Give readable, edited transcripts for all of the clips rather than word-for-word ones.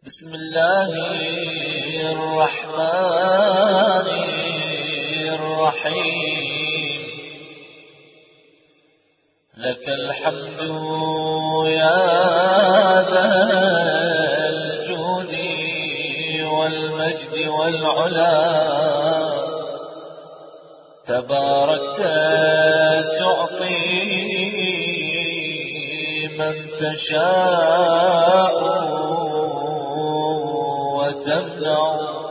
بسم الله الرحمن الرحيم. لك الحمد يا ذا الجود والمجد والعلا، تباركت تعطي من تشاء وتمنع.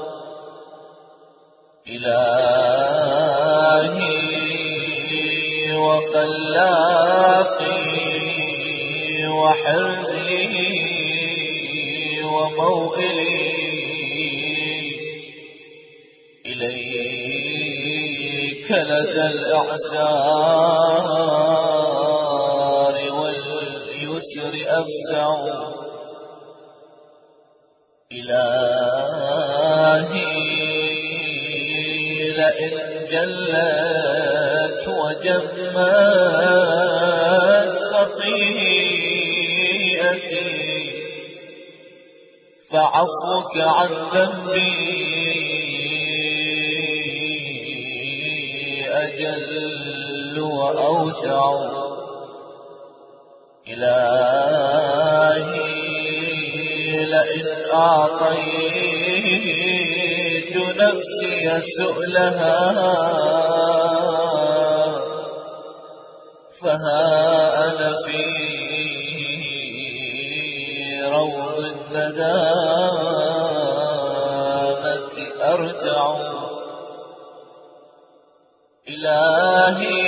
إلهي وخلاقي وحرزي وموئلي، إليك لدى الإعسار واليسر أفزع. إلهي لئن جلت وجمت خطيئتي، فعفوك عن ذنبي أجل وأوسع. إلهي لئن أعطيت نفسي سؤلها، فها أنا في روض الندامة أرجع. إلهي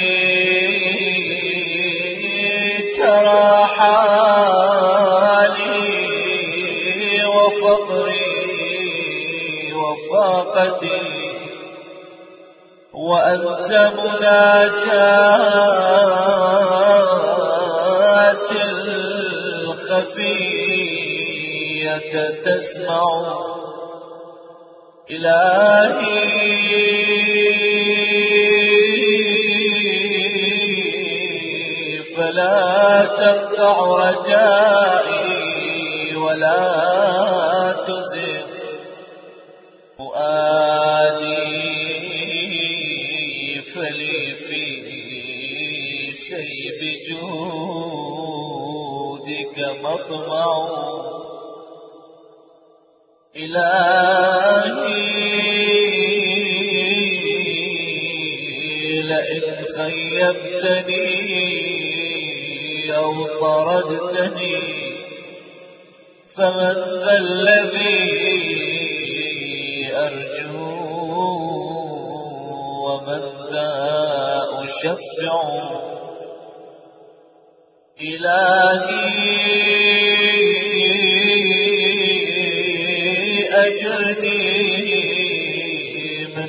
ترى حالي وفقري وفاقتي، وأنت مناجاتي الخفية تسمع. إلهي فلا تقطع رجائي ولا تزغ فؤادي، فلي في سيب جودك مطمع. إلهي لئن خيبتني أو طردتني، فمن ذا الذي أرجو ومن ذا أشفع. إلهي أجرني من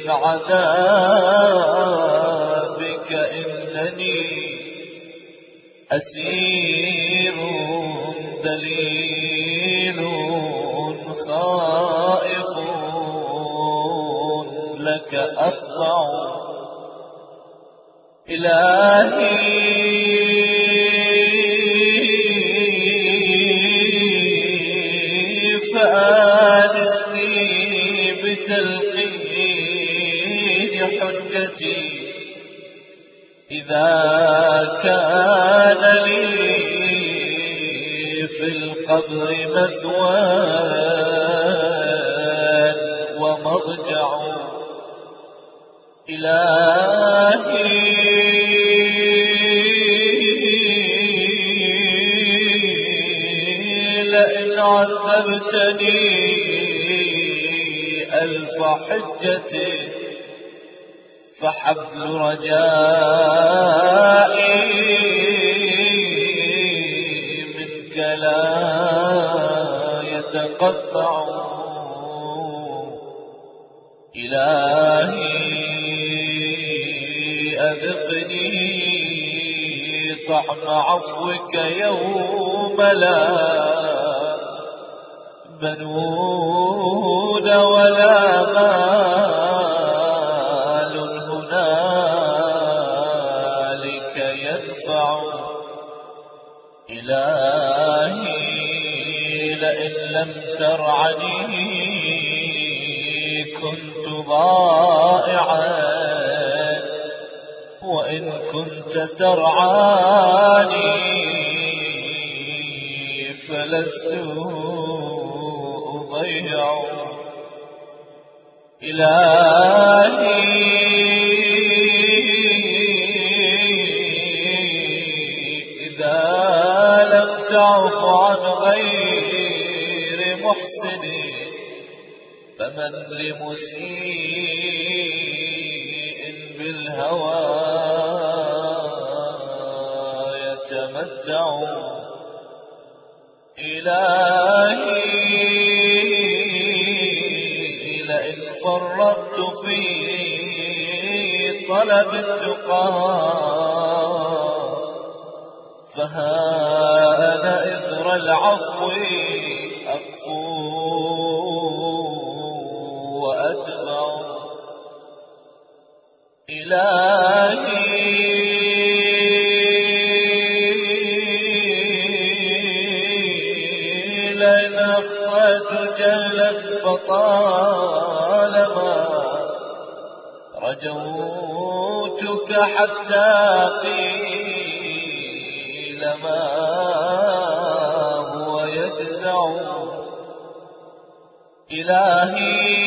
عذابك، إنني أسير دليل خائف لك أخضع. إلهي فآنسني بتلقين حجتي، إذا كان لي في القبر مثوى ومضجع. إلهي لئن عذبتني ألف حجة، فحبل رجائي منك لا يتقطع. إلهي أذقني طعم عفوك يوم لا بنون ولا مال هنالك ينفع. إلهي لئن لم ترعني كنت ضائعا، وإن كنت ترعاني فلست أضيع. إلهي إذا لم تعف عن غير محسن فمن لمسيء بالهوى يتمتع. إلهي لئن فرطت في طلب التقى فها أنا إثر العفو أقفو وأتبع. إلهي لئن أخطأت جهلا فطالما رجوتك حتى قيل ما هو يجزع. إلهي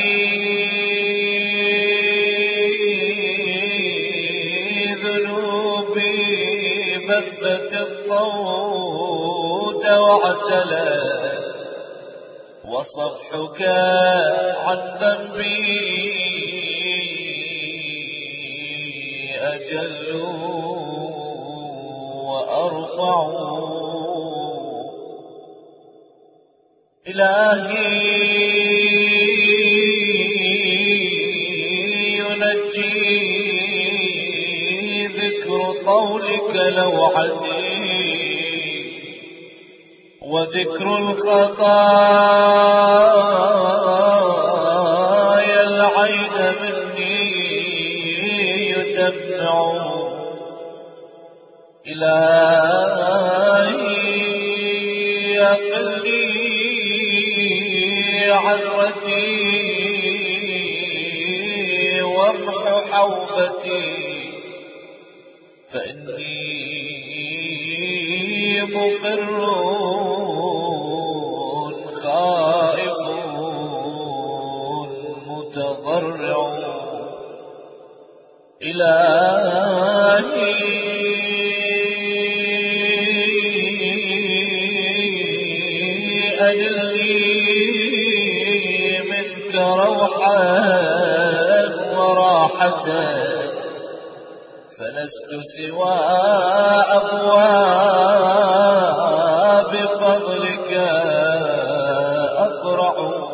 ذنوبي بثت الطود واعتلت وصفحك عن ذنبي أجل وأرفع. إلهي ينجي ذكر قولك لوعتي وذكر الخطايا العين مني يدمع. إلهي أقلني عثرتي وامح حوبتي فإني مقر خائف متضرع. إلهي أجلني منك روحا وراحة فلست سوى أبواب فضلك أقرع.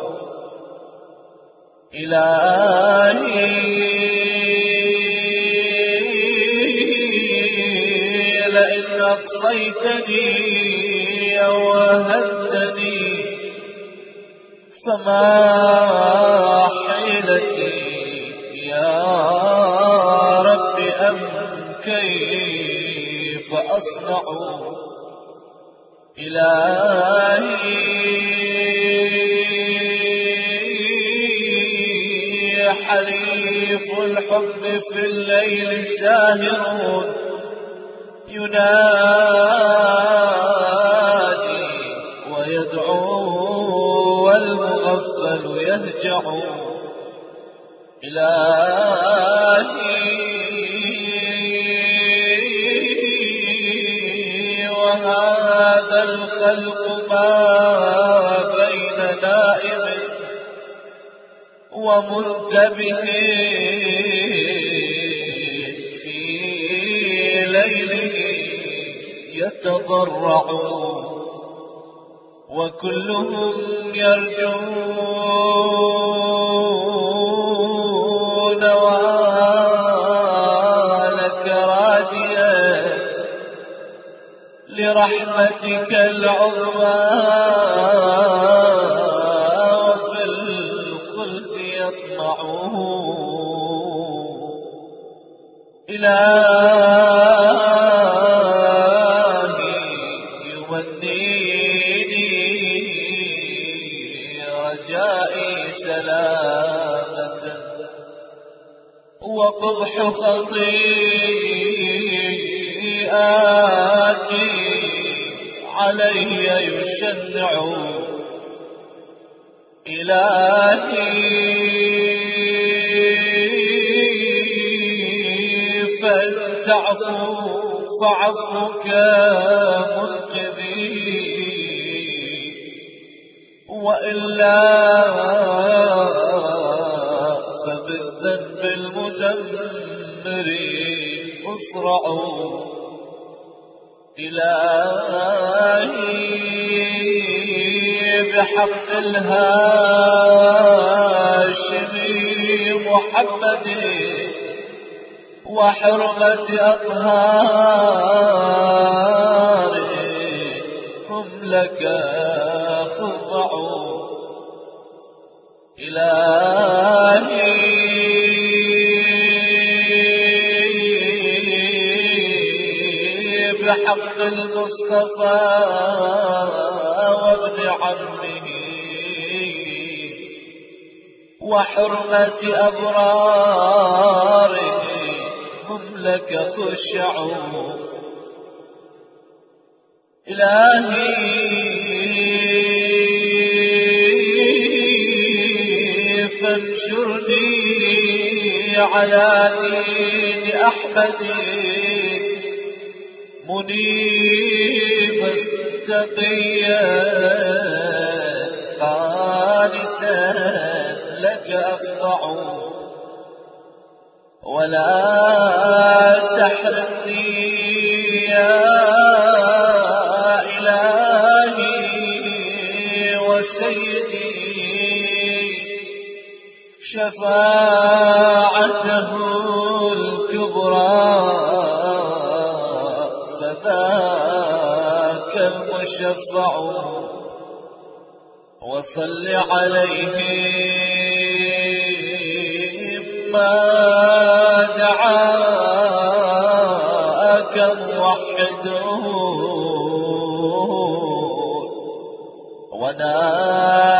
إلهي لئن أقصيتني وهدتني فما حيلتي يا رب أم كيف أصنع. إلهي حليف الحب في الليل ساهر يناجي ويدعو والمغفل يهجع. إلهي وهذا الخلق ما بين نائم ومنتبه في ليله يتضرع وكلهم يرجون نوالك راجيا لرحمتك العظمى وفي الخلد يطمعون. إلهي يمنيني رجائي سلامة، وقبح خطيئاتي علي يشنع. إلهي فلتعفو فعفوك منقذي، وإلا فبالذنب المدمر أصرع. إلهي بحق الهاشمي محمد وحرمة أطهاري هم لك خضعوا. إلهي بحق المصطفى وابن عمه وحرمة أبراره هم لك خشعوا. إلهي فانشرني على دين أحمد منيبا تقيا قانتا لك أخضع. ولا تحرمني يا إلهي وسيدي شفاعته الكبرى، فذاك المشفع. وصل عليه ما دعاك موحده ونادى